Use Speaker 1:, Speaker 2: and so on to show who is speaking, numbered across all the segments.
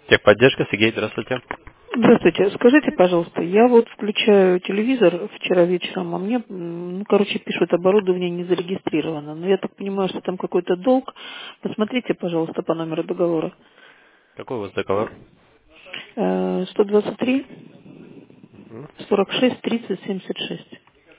Speaker 1: Техподдержка, Сергей, здравствуйте.
Speaker 2: Здравствуйте. Скажите, пожалуйста, я вот включаю телевизор вчера вечером, а мне, пишут, оборудование не зарегистрировано. Но я так понимаю, что там какой-то долг. Посмотрите, пожалуйста, по номеру договора.
Speaker 1: Какой у вас договор?
Speaker 2: 123
Speaker 1: Мгм.
Speaker 2: 46 30 76.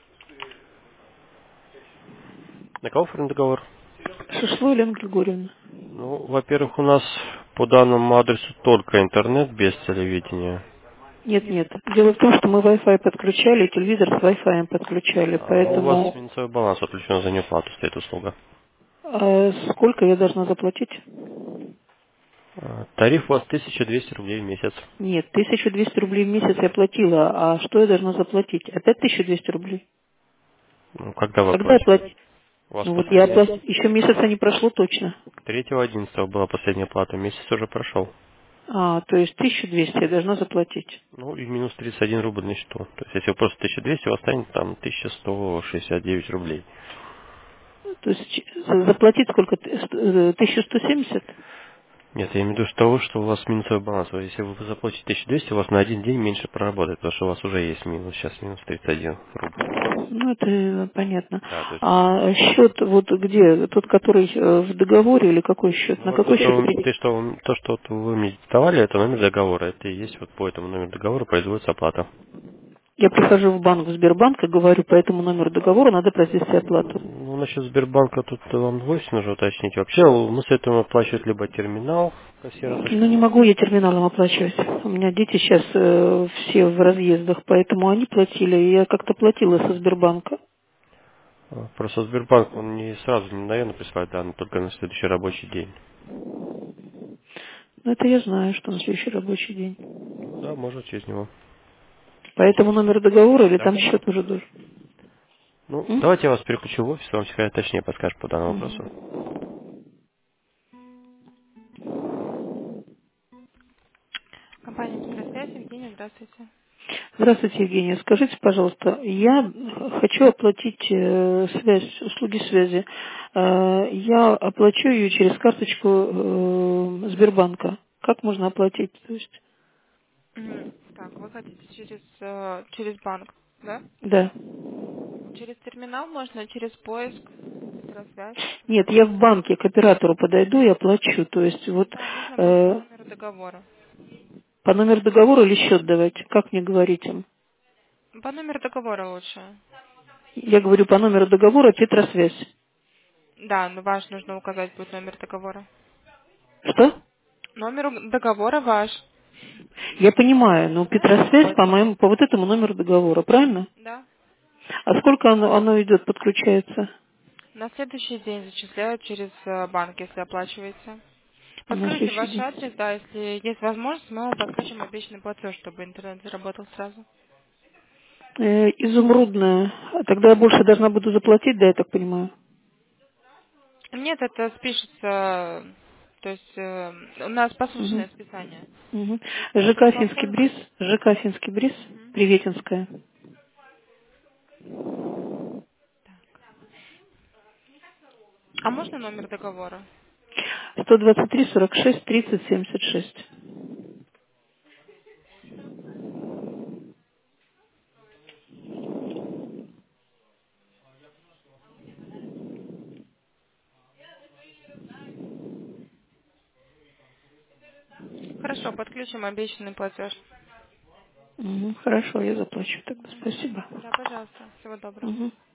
Speaker 1: На кого оформлен договор?
Speaker 2: Шишло Елена Григорьевна.
Speaker 1: Ну, во-первых, у нас по данному адресу только интернет без телевидения.
Speaker 2: Нет, нет. Дело в том, что мы Wi-Fi подключали, и телевизор с Wi-Fi подключали,
Speaker 1: Но у вас
Speaker 2: поэтому
Speaker 1: минусовой баланс отключен за неуплату стоит услуга.
Speaker 2: сколько я должна заплатить?
Speaker 1: Тариф у вас 1200 рублей в месяц.
Speaker 2: Нет, 1200 рублей в месяц я платила, а что я должна заплатить? Опять 1200 рублей?
Speaker 1: Ну, когда вы
Speaker 2: Когда я
Speaker 1: оплатили?
Speaker 2: платила?
Speaker 1: У вас
Speaker 2: Ну вот я
Speaker 1: последняя...
Speaker 2: оплатила, еще месяца не прошло точно.
Speaker 1: 3.11 была последняя плата, месяц уже прошел.
Speaker 2: То есть 1200 я должна заплатить.
Speaker 1: Ну и минус 31 рубль на счету. То есть если вы просто 1200, у вас станет там 1169 рублей.
Speaker 2: То есть заплатить сколько? 1170?
Speaker 1: Нет, я имею в виду что того, что у вас минусовой баланс. Если вы заплатите 1200, у вас на один день меньше проработает, потому что у вас уже есть минус, сейчас минус 31 рубль.
Speaker 2: Ну, это понятно.
Speaker 1: Да, то есть,
Speaker 2: А счет вот где? Тот, который в договоре или какой счет?
Speaker 1: ну
Speaker 2: На
Speaker 1: вот то,
Speaker 2: какой
Speaker 1: что,
Speaker 2: счет перейти?
Speaker 1: то, что вот вы мне давали, это номер договора. Это и есть вот по этому номеру договора производится оплата.
Speaker 2: Я прихожу в банк, в Сбербанк и говорю, по этому номеру договора надо произвести оплату.
Speaker 1: Ну, насчет Сбербанка тут вам вовсе нужно уточнить. Вообще, мы советуем оплачивать либо терминал
Speaker 2: Ну, не
Speaker 1: кассира.ру.
Speaker 2: могу я терминалом оплачивать. У меня дети сейчас все в разъездах, поэтому они платили, и я как-то платила со Сбербанка.
Speaker 1: Просто Сбербанк, он не сразу, не мгновенно присылает данные, только на следующий рабочий день.
Speaker 2: Ну, это я знаю, что на следующий рабочий день.
Speaker 1: Ну да, можно через него.
Speaker 2: По этому номеру договора или
Speaker 1: Да.
Speaker 2: там счет уже должен?
Speaker 1: Ну,
Speaker 2: М?
Speaker 1: давайте я вас переключу в офис, вам секретарь точнее подскажет по данному вопросу.
Speaker 2: Мгм.
Speaker 3: Компания «Быстросвязь», Евгения, здравствуйте.
Speaker 2: Здравствуйте, Евгения. Скажите, пожалуйста, я хочу оплатить связь, услуги связи. Я оплачу ее через карточку Сбербанка. Как можно оплатить? То есть,
Speaker 3: Так, вы хотите через банк, да?
Speaker 2: да.
Speaker 3: Через терминал можно, через поиск, «Быстросвязь».
Speaker 2: Нет, я в банке к оператору подойду и оплачу. То есть вот
Speaker 3: Да, нужно будет по номеру договора.
Speaker 2: по номеру договора или счет давать? Как мне говорить им?
Speaker 3: По номеру договора лучше.
Speaker 2: Я говорю по номеру договора Петросвязь.
Speaker 3: Да, но ваш нужно указать будет номер договора.
Speaker 2: Что?
Speaker 3: Номер договора ваш.
Speaker 2: Я понимаю, но Петросвязь по вот этому номеру договора, правильно?
Speaker 3: Да.
Speaker 2: А сколько оно идет, подключается?
Speaker 3: На следующий день зачисляют через банк, если оплачиваете.
Speaker 2: На
Speaker 3: Подскажите
Speaker 2: следующий
Speaker 3: ваш
Speaker 2: день.
Speaker 3: адрес, да, если есть возможность, мы вам подскажем обещанный платеж, чтобы интернет заработал сразу.
Speaker 2: Изумрудная. А тогда я больше должна буду заплатить, да, я так понимаю?
Speaker 3: Нет, это спишется, то есть у нас
Speaker 2: Угу.
Speaker 3: посуточное списание.
Speaker 2: Угу.
Speaker 3: Если
Speaker 2: ЖК
Speaker 3: будет
Speaker 2: Финский
Speaker 3: возможность.
Speaker 2: бриз, ЖК Финский бриз,
Speaker 3: Мгм.
Speaker 2: Приветинская.
Speaker 3: А можно номер договора?
Speaker 2: 123 46 30 76.
Speaker 3: Хорошо, подключим обещанный платеж.
Speaker 2: Хорошо, я заплачу тогда. Спасибо.
Speaker 3: Да, пожалуйста. Всего доброго.
Speaker 2: Мгм.